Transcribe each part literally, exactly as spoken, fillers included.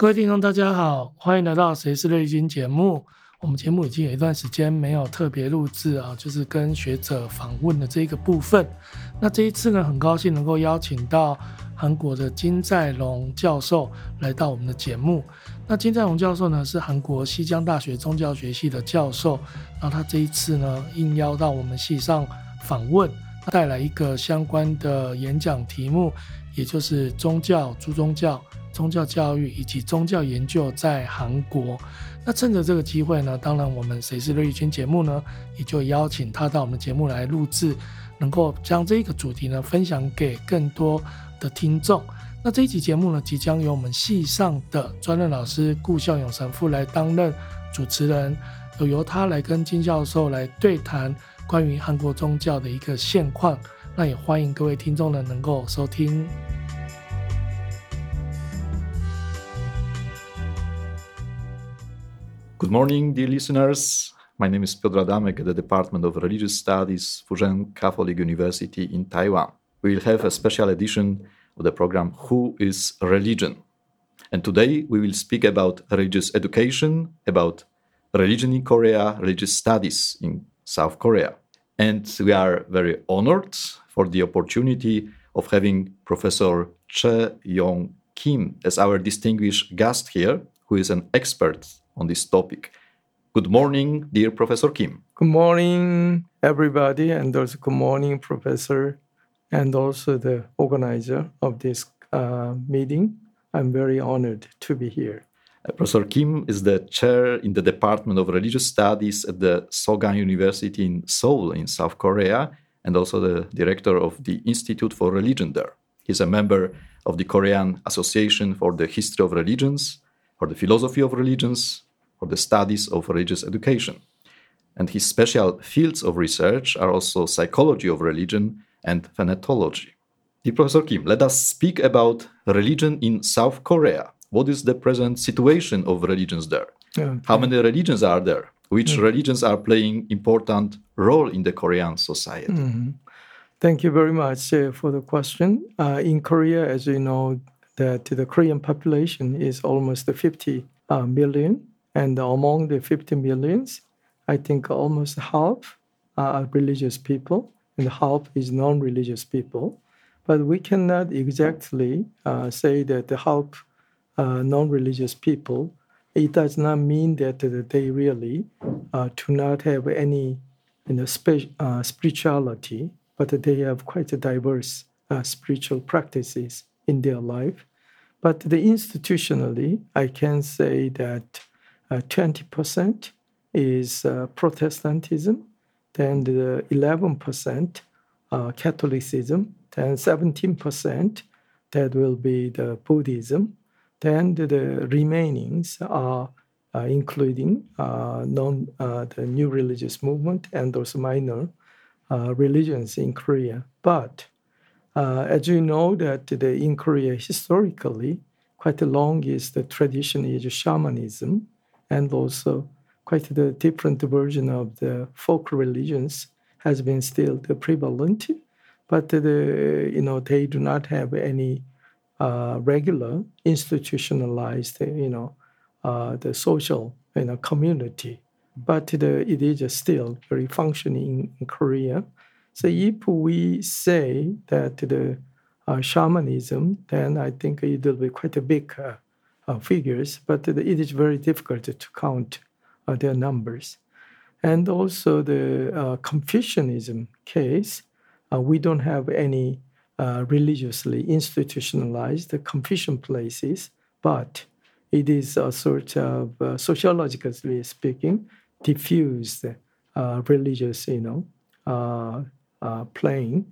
各位听众大家好，欢迎来到谁是瑞军节目。我们节目已经有一段时间没有特别录制啊，就是跟学者访问的这个部分。那这一次呢，很高兴能够邀请到韩国的金在龙教授来到我们的节目。那金在龙教授呢，是韩国西江大学宗教学系的教授，然后他这一次呢，应邀到我们系上访问，带来一个相关的演讲题目，也就是宗教、诸宗教、宗教教育以及宗教研究在韩国。那趁着这个机会呢，当然我们谁是瑞军节目呢，也就邀请他到我们节目来录制，能够将这个主题呢分享给更多的听众。那这一集节目呢，即将由我们系上的专任老师顾孝勇神父来担任主持人，有由他来跟金教授来对谈关于韩国宗教的一个现况。那也欢迎各位听众呢能够收听。 Good morning, dear listeners. My name is Piotr Adamek at the Department of Religious Studies, Fujian Catholic University in Taiwan. We will have a special edition of the program Who is Religion? And today we will speak about religious education, about religion in Korea, religious studies in South Korea. And we are very honored for the opportunity of having Professor Che Yong Kim as our distinguished guest here, who is an expert on this topic. Good morning, dear Professor Kim. Good morning, everybody, and also good morning, Professor, and also the organizer of this uh, meeting. I'm very honored to be here. Uh, Professor Kim is the chair in the Department of Religious Studies at the Sogang University in Seoul in South Korea, and also the director of the Institute for Religion there. He's a member of the Korean Association for the History of Religions, for the Philosophy of Religions, for the Studies of Religious Education. And his special fields of research are also psychology of religion and phenetology. Dear Professor Kim, let us speak about religion in South Korea. What is the present situation of religions there? Okay. How many religions are there? Which Mm. religions are playing important role in the Korean society? Mm-hmm. Thank you very much uh, for the question. Uh, in Korea, as you know, that the Korean population is almost fifty uh, million, and among the fifty millions, I think almost half are religious people, and half is non-religious people. But we cannot exactly uh, say that the half uh, non-religious people, it does not mean that they really uh, do not have any you know, spe- uh, spirituality, but they have quite a diverse uh, spiritual practices in their life. But the institutionally, I can say that uh, twenty percent is uh, Protestantism, then the eleven percent uh, Catholicism, then seventeen percent that will be the Buddhism, then the, the remainings are uh, including uh, non uh, the new religious movement and also minor uh, religions in Korea. But uh, as you know, that the, in Korea historically, quite a long is the tradition is shamanism, and also quite the different version of the folk religions has been still the prevalent, but the you know they do not have any uh, regular institutionalized you know uh, the social you know community, but the, it is still very functioning in, in Korea. So if we say that the uh, shamanism, then I think it will be quite a big uh, uh, figures, but it is very difficult to count uh, their numbers. And also the uh, Confucianism case, uh, we don't have any uh, religiously institutionalized Confucian places, but it is a sort of, uh, sociologically speaking, diffused uh, religious, you know, uh, uh, playing.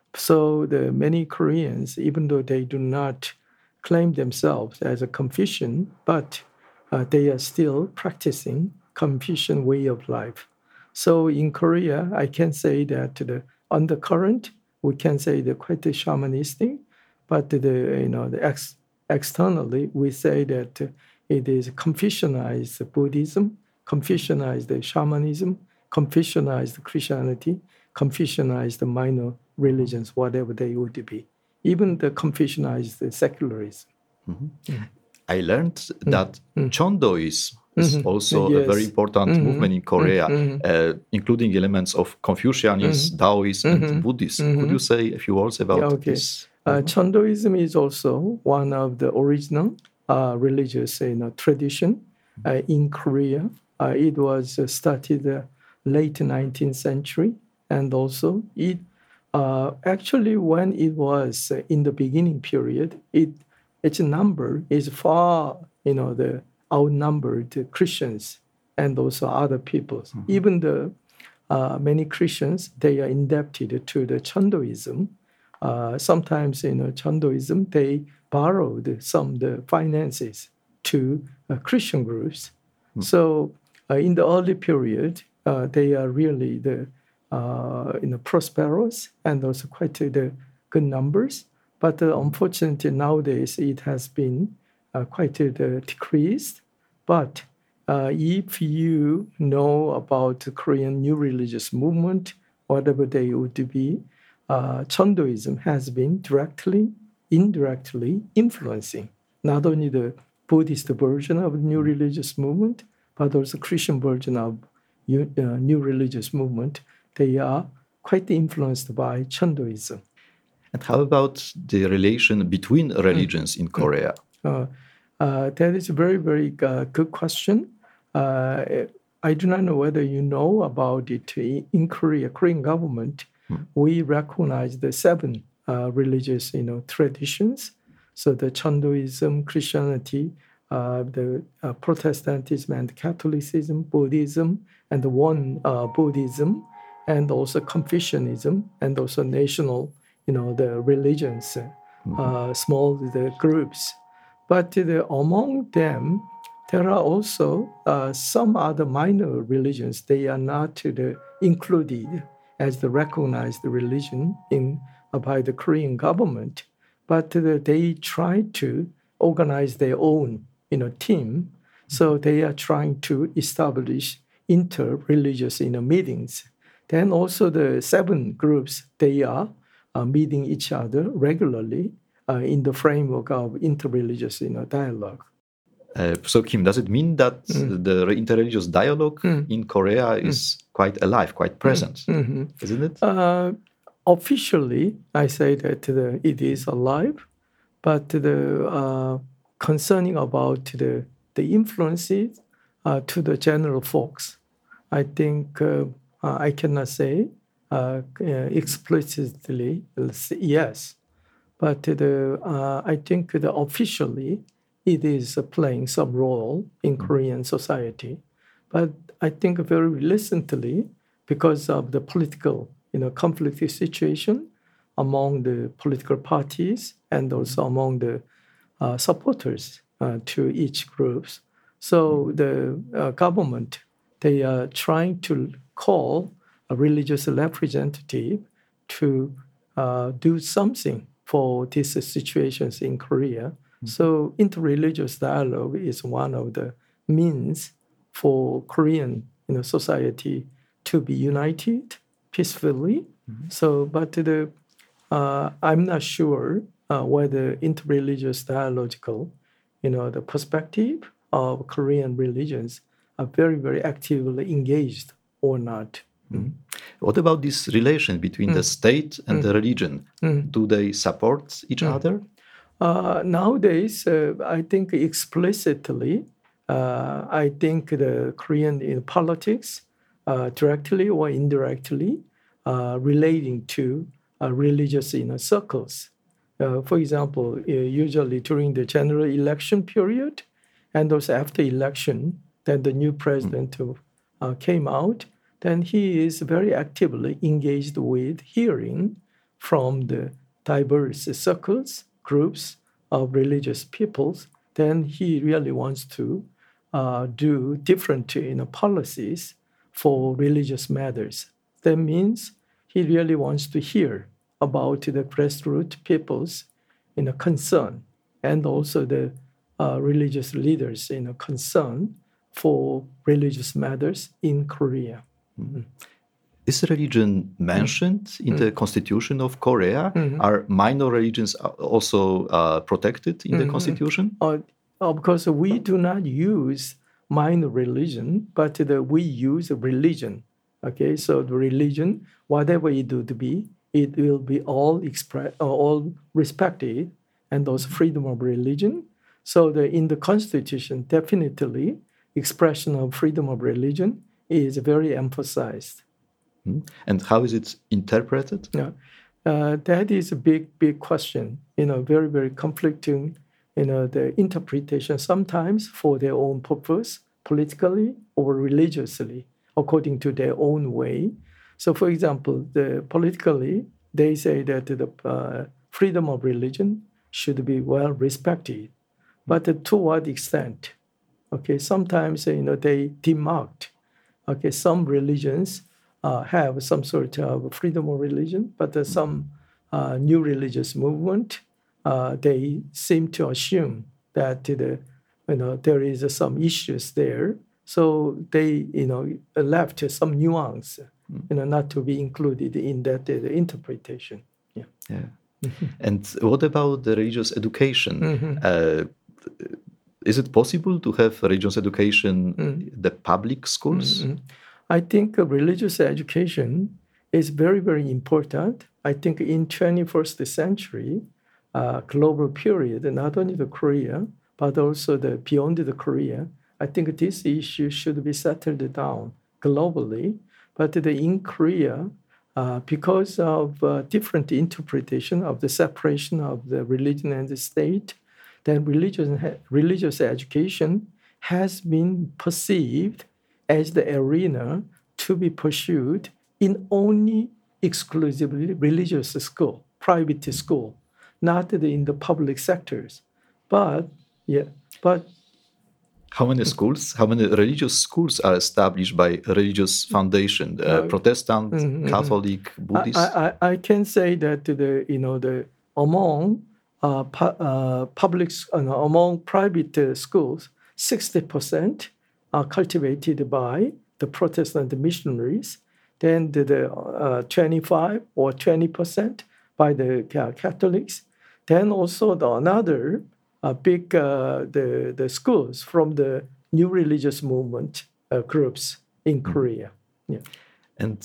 So the many Koreans, even though they do not claim themselves as a Confucian, but uh, they are still practicing Confucian way of life. So in Korea, I can say that the undercurrent, we can say they're quite shamanistic, but the you know the ex, externally we say that it is Confucianized Buddhism, Confucianized shamanism, Confucianized Christianity, Confucianized minor religions, whatever they would be. Even the Confucianized secularism. Mm-hmm. Mm. I learned mm. that mm. Chondoism is Mm-hmm. also Yes. a very important Mm-hmm. movement in Korea, Mm-hmm. uh, including elements of Confucianism, Mm-hmm. Taoism, Mm-hmm. and Buddhism. Mm-hmm. Could you say a few words about Yeah, okay. this? Uh, Chondoism is also one of the original uh, religious you know, tradition uh, in Korea. Uh, it was uh, started uh, late nineteenth century, and also it uh, actually when it was uh, in the beginning period, it its number is far you know the outnumbered Christians and also other peoples. Mm-hmm. Even the uh, many Christians they are indebted to the Chondoism. Uh, sometimes in you know, Chondoism, they borrowed some of the finances to uh, Christian groups. Mm. So uh, in the early period, uh, they are really the uh, you know prosperous and also quite uh, the good numbers. But uh, unfortunately nowadays it has been uh, quite uh, decreased. But uh, if you know about the Korean new religious movement, whatever they would be, Uh, Chondoism has been directly, indirectly influencing not only the Buddhist version of the new religious movement, but also Christian version of new, uh, new religious movement. They are quite influenced by Chondoism. And how about the relation between religions mm. in Korea? Uh, uh, that is a very, very uh, good question. Uh, I do not know whether you know about it in Korea, Korean government. We recognize the seven uh, religious, you know, traditions. So the Chondoism, Christianity, uh, the uh, Protestantism and Catholicism, Buddhism, and the one uh, Buddhism, and also Confucianism, and also national, you know, the religions, mm-hmm. uh, small the groups. But the, among them, there are also uh, some other minor religions. They are not uh, included as the recognized religion in uh, by the Korean government, but uh, they try to organize their own, you know, team. So they are trying to establish inter-religious, you know, meetings. Then also the seven groups they are uh, meeting each other regularly uh, in the framework of inter-religious, you know, dialogue. Uh, so, Kim, does it mean that mm. the interreligious dialogue mm. in Korea is mm. quite alive, quite present, mm-hmm. isn't it? Uh, officially, I say that the, it is alive, but the uh, concerning about the the influences uh, to the general folks, I think uh, uh, I cannot say uh, explicitly yes, but the uh, I think the officially. It is playing some role in Korean society. But I think very recently, because of the political you know, conflict situation among the political parties and also among the uh, supporters uh, to each group, so the uh, government, they are trying to call a religious representative to uh, do something for these situations in Korea. So interreligious dialogue is one of the means for Korean you know, society to be united peacefully. Mm-hmm. So, but the, uh, I'm not sure uh, whether interreligious dialogical, you know, the perspective of Korean religions are very, very actively engaged or not. Mm-hmm. What about this relation between mm. the state and mm. the religion? Mm. Do they support each mm. other? Uh, nowadays, uh, I think explicitly, uh, I think the Korean in politics, uh, directly or indirectly, uh, relating to uh, religious you know, circles. Uh, for example, uh, usually during the general election period, and also after election, then the new president mm. uh, came out, then he is very actively engaged with hearing from the diverse circles, groups of religious peoples, then he really wants to uh, do different you know, policies for religious matters. That means he really wants to hear about the grassroots people's you know, concern and also the uh, religious leaders you know, concern for religious matters in Korea. Mm-hmm. Is religion mentioned mm-hmm. in the constitution of Korea? Mm-hmm. Are minor religions also uh, protected in mm-hmm. the constitution? Uh, of course, we do not use minor religion, but the, we use religion. Okay, so the religion, whatever it would be, it will be all express, all respected, and also freedom of religion. So the, in the Constitution, definitely, expression of freedom of religion is very emphasized. Mm. And how is it interpreted? Yeah, uh, that is a big, big question. You know, very, very conflicting. You know, the interpretation sometimes for their own purpose, politically or religiously, according to their own way. So, for example, the politically, they say that the uh, freedom of religion should be well respected, but uh, to what extent? Okay, sometimes you know they demarked. Okay, some religions uh, have some sort of freedom of religion, but uh, some uh, new religious movement uh, they seem to assume that the you know there is uh, some issues there, so they you know left some nuance, you know, not to be included in that uh, interpretation. Yeah. Yeah. And what about the religious education? Mm-hmm. Uh, is it possible to have religious education in the public schools? Mm-hmm. I think uh, religious education is very, very important. I think in twenty-first century, uh, global period, not only the Korea, but also the beyond the Korea, I think this issue should be settled down globally. But the, in Korea, uh, because of uh, different interpretation of the separation of the religion and the state, then religious, religious education has been perceived as the arena to be pursued in only exclusively religious school, private school, not in the public sectors. But, yeah, but how many schools, how many religious schools are established by religious foundation, uh, uh, Protestant, mm-hmm, Catholic, Buddhist? I, I, I can say that the you know the among uh, pu- uh, public uh, no, among private uh, schools, sixty percent are cultivated by the Protestant missionaries. Then the, the uh, twenty-five or twenty percent by the uh, Catholics. Then also the another. Uh, big uh, the the schools from the new religious movement uh, groups in Korea. Yeah. And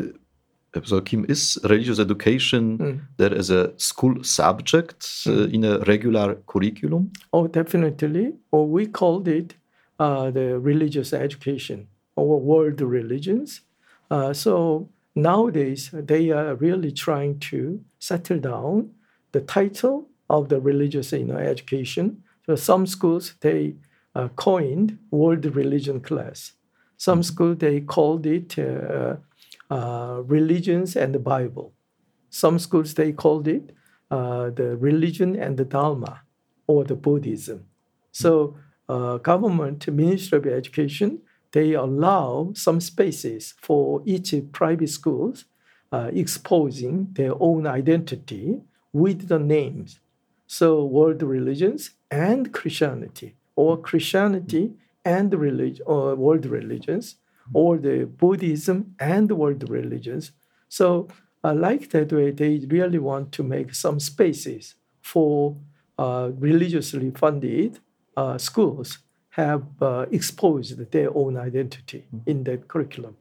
uh, so, Kim, is religious education Mm. there as a school subject uh, Mm. in a regular curriculum? Oh, definitely. Or we called it uh, the religious education or world religions. Uh, so nowadays they are really trying to settle down the title of the religious you know, education. So some schools, they uh, coined world religion class. Some schools, they called it uh, uh, religions and the Bible. Some schools, they called it uh, the religion and the Dharma or the Buddhism. So uh, government, Ministry of Education, they allow some spaces for each private schools uh, exposing their own identity with the names. So world religions and Christianity, or Christianity and religion, or world religions, or the Buddhism and world religions. So uh, like that way, they really want to make some spaces for uh, religiously funded uh, schools have uh, exposed their own identity in that curriculum.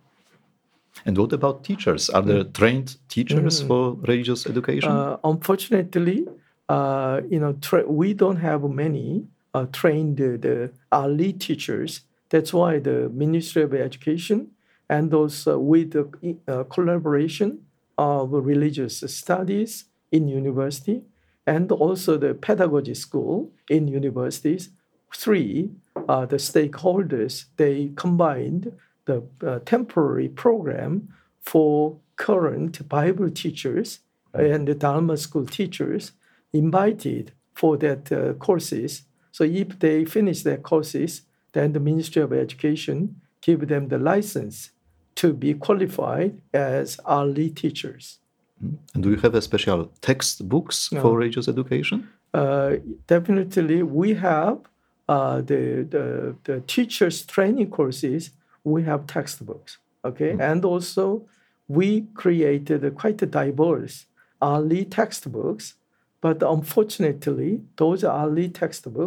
And what about teachers? Are there trained teachers Mm. for religious education? Uh, unfortunately, uh, you know, tra- we don't have many uh, trained uh, the early teachers. That's why the Ministry of Education and also with the uh, collaboration of religious studies in university and also the pedagogy school in universities, three, uh, the stakeholders, they combined the uh, temporary program for current Bible teachers and the Dharma school teachers invited for that uh, courses. So if they finish their courses, then the Ministry of Education give them the license to be qualified as early teachers. And do you have a special textbooks No. for religious education? Uh, definitely, we have uh, the, the the teachers training courses. We have textbooks, okay, Mm. and also we created a quite a diverse early textbooks. But unfortunately, those early textbooks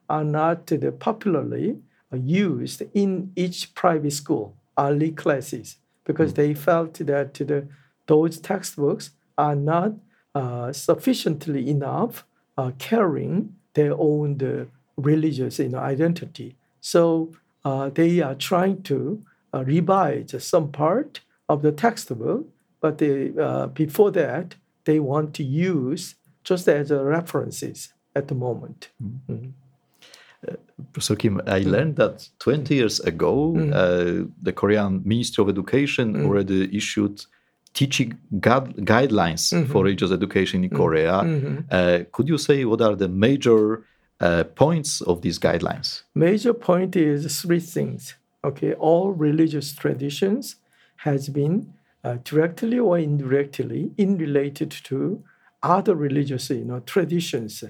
are not the popularly used in each private school early classes because they felt that the, those textbooks are not uh, sufficiently enough uh, carrying their own the religious you know, identity. So uh, they are trying to uh, revise some part of the textbook, but they, uh, before that, they want to use just as a references at the moment. Mm-hmm. Mm-hmm. Uh, Professor Kim, I learned that twenty years ago, mm. uh, the Korean Ministry of Education mm. already issued teaching gu- guidelines mm-hmm. for religious education in mm-hmm. Korea. Mm-hmm. Uh, could you say what are the major uh, points of these guidelines? Major point is three things. Okay, all religious traditions has been uh, directly or indirectly in related to other religious you know, traditions.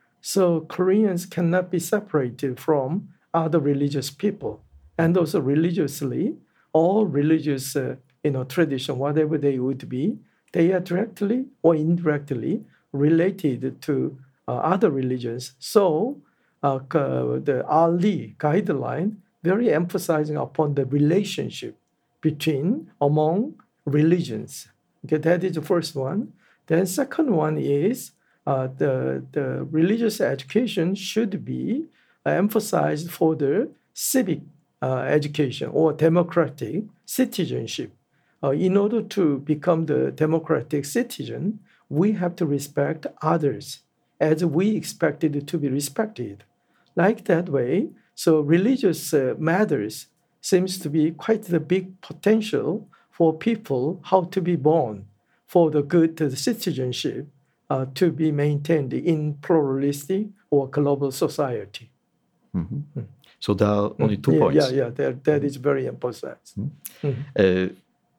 So Koreans cannot be separated from other religious people. And also religiously, all religious uh, you know, tradition, whatever they would be, they are directly or indirectly related to uh, other religions. So uh, the Ali guideline very emphasizing upon the relationship between, among religions. Okay, that is the first one. Then second one is Uh, the, the religious education should be uh, emphasized for the civic uh, education or democratic citizenship. Uh, in order to become the democratic citizen, we have to respect others as we expected to be respected. Like that way, so religious uh, matters seems to be quite the big potential for people how to be born for the good uh, citizenship. Uh, to be maintained in pluralistic or global society. Mm-hmm. Mm. So there are only two yeah, points. Yeah, yeah, that, that is very emphasized. Mm-hmm. Mm-hmm. Uh,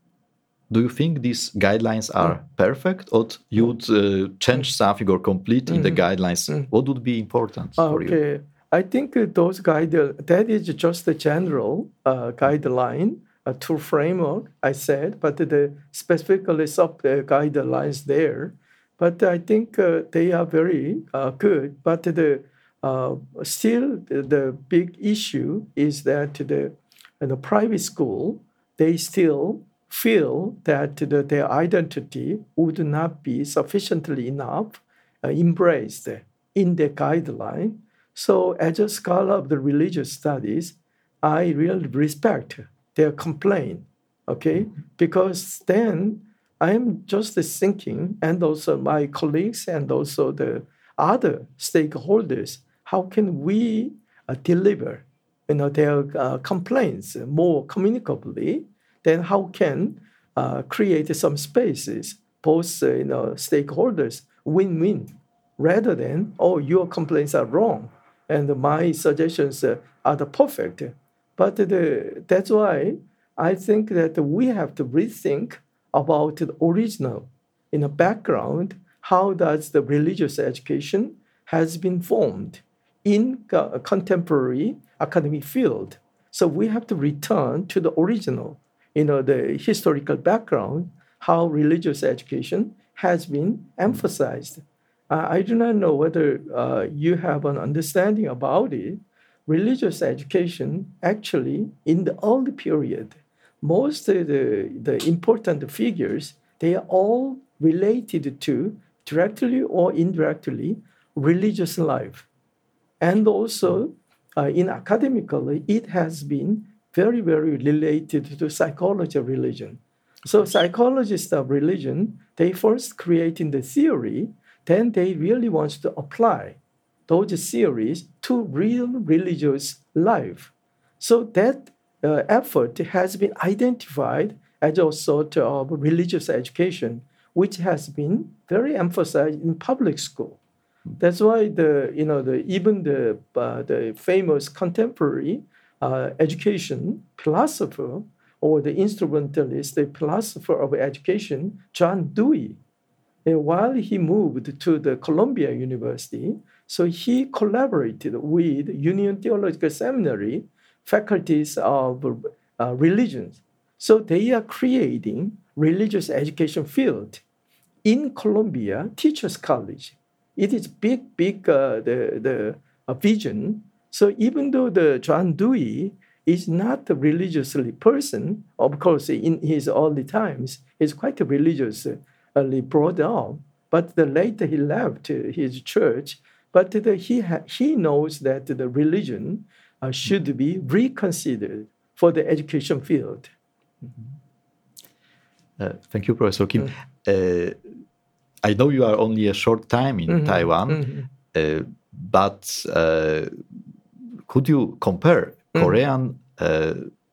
do you think these guidelines are mm. perfect, or you'd uh, change mm. something or complete in mm-hmm. the guidelines? Mm. What would be important uh, for okay. you? Okay, I think those guidelines, that is just a general uh, guideline, a tool framework, I said, but the specifically sub uh, guidelines there. But I think uh, they are very uh, good. But the uh, still the, the big issue is that the in the private school they still feel that the, their identity would not be sufficiently enough uh, embraced in the guideline. So as a scholar of the religious studies, I really respect their complaint. Okay, because then. I'm just thinking, and also my colleagues and also the other stakeholders, how can we uh, deliver you know, their uh, complaints more communicably? Then how can uh, create some spaces, both uh, you know, stakeholders, win-win, rather than, oh, your complaints are wrong, and my suggestions uh, are the perfect. But the, that's why I think that we have to rethink about the original in the background, how does the religious education has been formed in a contemporary academic field. So we have to return to the original, you know, the historical background, how religious education has been emphasized. Uh, I do not know whether uh, you have an understanding about it. Religious education actually in the early period, most of the, the important figures, they are all related to, directly or indirectly, religious life. And also, uh, in academically, it has been very, very related to psychology of religion. So psychologists of religion, they first creating the theory, then they really want to apply those theories to real religious life. So that Uh, effort has been identified as a sort of religious education, which has been very emphasized in public school. That's why the you know the even the uh, the famous contemporary uh, education philosopher or the instrumentalist, the philosopher of education, John Dewey, and while he moved to the Columbia University, so he collaborated with Union Theological Seminary faculties of uh, religions. So they are creating religious education field in Columbia Teachers College. It is big, big uh, the, the uh, vision So even though the John Dewey is not a religiously person, of course, in his early times, he's quite religiously brought up. But the later he left his church, but the, he ha, he knows that the religion uh, should be reconsidered for the education field. Mm-hmm. Uh, thank you, Professor Kim. Mm-hmm. Uh, I know you are only a short time in mm-hmm. Taiwan, mm-hmm. Uh, but uh, could you compare mm-hmm. Korean uh,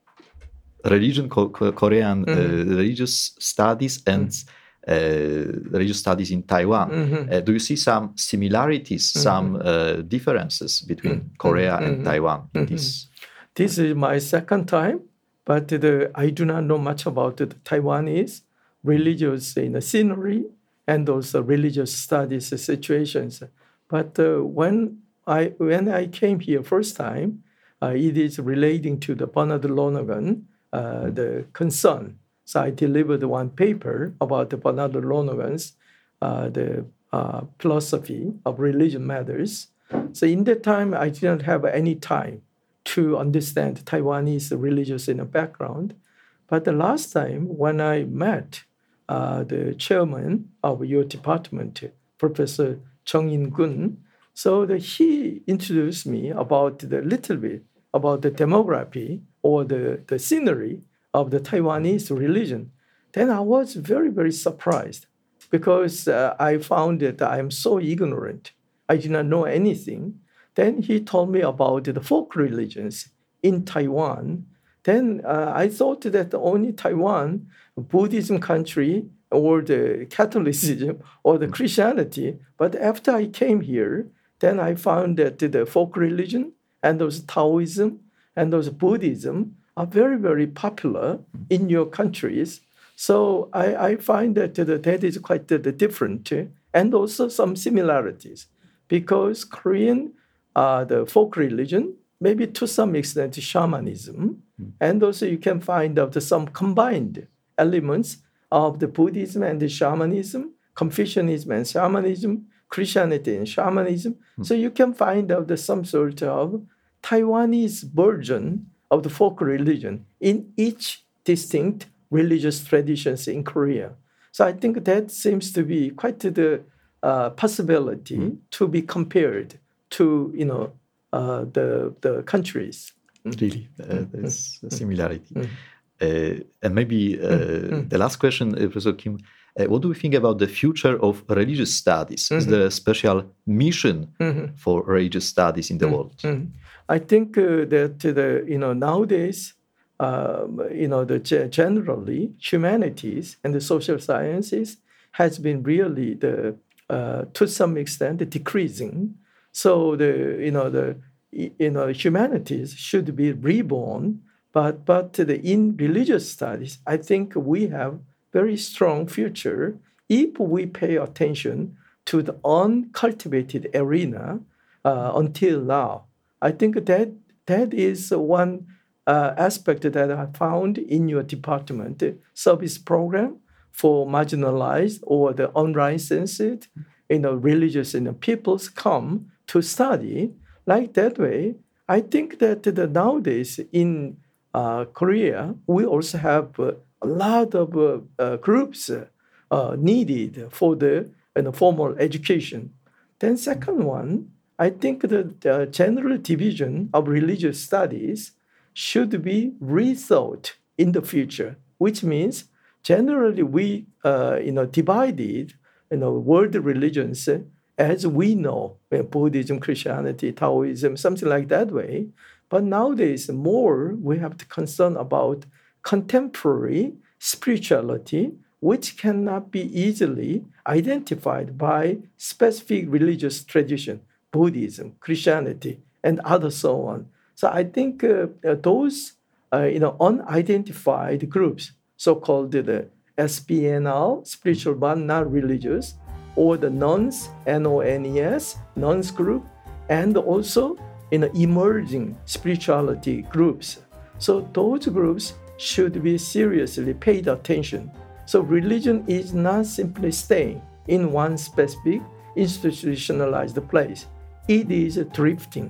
religion, co- Korean mm-hmm. uh, religious studies and mm-hmm. Uh, religious studies in Taiwan? Mm-hmm. Uh, do you see some similarities, mm-hmm. some uh, differences between mm-hmm. Korea and mm-hmm. Taiwan in mm-hmm. this? This is my second time, but the, I do not know much about the Taiwanese religious you know, scenery and also religious studies situations. But uh, when I when I came here first time, uh, it is relating to the Bernard Lonergan, uh, the concern. So I delivered one paper about the Bernard Lonergan's uh, the uh, philosophy of religion matters. So in that time, I didn't have any time to understand Taiwanese religious in a background. But the last time when I met uh, the chairman of your department, Professor Chung In-gun, so the, he introduced me about the little bit about the demography or the, the scenery of the Taiwanese religion. Then I was very, very surprised because uh, I found that I am so ignorant. I did not know anything. Then he told me about the folk religions in Taiwan. Then uh, I thought that only Taiwan, Buddhism country, or the Catholicism, or the Christianity. But after I came here, then I found that the folk religion and those Taoism and those Buddhism are very, very popular in your countries. So I, I find that uh, that is quite uh, different uh, and also some similarities because Korean, uh, the folk religion, maybe to some extent shamanism, mm. and also you can find out some combined elements of the Buddhism and the shamanism, Confucianism and shamanism, Christianity and shamanism. Mm. So you can find out the, some sort of Taiwanese version of the folk religion in each distinct religious traditions in Korea. So I think that seems to be quite the uh, possibility mm. to be compared to, you know, uh, the the countries. Really, uh, there's a similarity. Mm. Uh, and maybe uh, mm. the last question, uh, Professor Kim, uh, what do we think about the future of religious studies? Mm-hmm. Is there a special mission mm-hmm. for religious studies in the mm-hmm. world? Mm-hmm. I think uh, that the you know nowadays um, you know the generally humanities and the social sciences has been really the uh, to some extent decreasing. So the you know the you know humanities should be reborn, but but the, in religious studies, I think we have very strong future if we pay attention to the uncultivated arena uh, until now. I think that that is one uh, aspect that I found in your department service program for marginalized or the unlicensed, you know, religious you know, peoples come to study. Like that way, I think that the, nowadays in uh, Korea, we also have uh, a lot of uh, uh, groups uh, needed for the you know, formal education. Then second one, I think that the general division of religious studies should be rethought in the future, which means generally we, uh, you know, divided, you know, world religions as we know, Buddhism, Christianity, Taoism, something like that way. But nowadays, more we have to concern about contemporary spirituality, which cannot be easily identified by specific religious tradition. Buddhism, Christianity, and other so on. So I think uh, those uh, you know unidentified groups, so-called the S B N L, spiritual but not religious, or the nuns, N O N E S, nuns group, and also you know emerging spirituality groups. So those groups should be seriously paid attention. So religion is not simply staying in one specific institutionalized place. It is drifting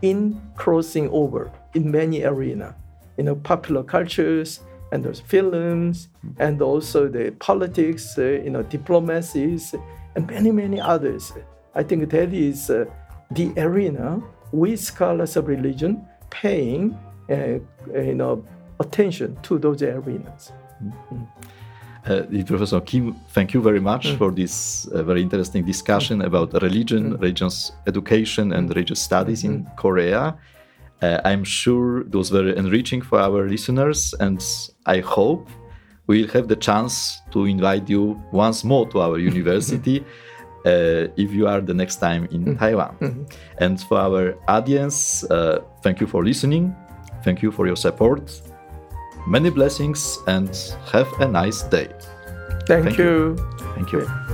in crossing over in many arenas, you know, popular cultures and those films, and also the politics, uh, you know, diplomacies, and many, many others. I think that is uh, the arena we scholars of religion paying, uh, you know, attention to those arenas. Mm. Uh, Professor Kim, thank you very much mm. for this uh, very interesting discussion mm. about religion, mm. religious education, and religious studies in mm. Korea. Uh, I'm sure it was very enriching for our listeners, and I hope we'll have the chance to invite you once more to our university uh, if you are the next time in mm. Taiwan. Mm. And for our audience, uh, thank you for listening. Thank you for your support. Many blessings and have a nice day. Thank, Thank you. you. Thank you.